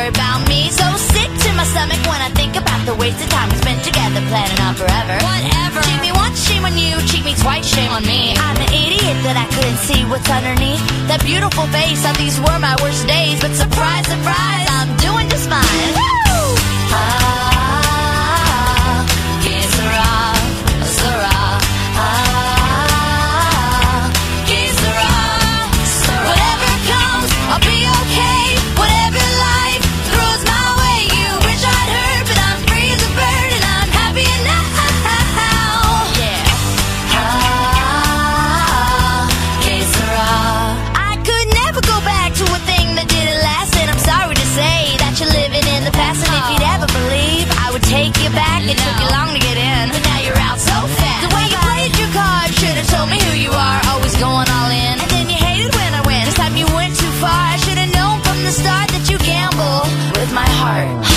worry about me. So sick to my stomach when I think about the wasted time we spent together planning on forever. Whatever. Cheat me once, shame on you. Cheat me twice, shame on me. I'm an idiot that I couldn't see what's underneath that beautiful face. Thought these were my worst days, but surprise, surprise, I'm doing just fine. Woo! Que sera, sera. Que sera, sera. Whatever comes, I'll be okay. Whatever life throws my way, you wish I'd heard, but I'm free as a bird and I'm happy now. Yeah. Que sera. I could never go back to a thing that didn't last, and I'm sorry to say that you're living in the past. And if you'd ever believe I would take you back, it took you long to get in, but now you're out so fast. The way you played your card should have told me who you are, always going all in. And then you hated when I win. This time you went too far. I should have known from the start that you gamble with my heart.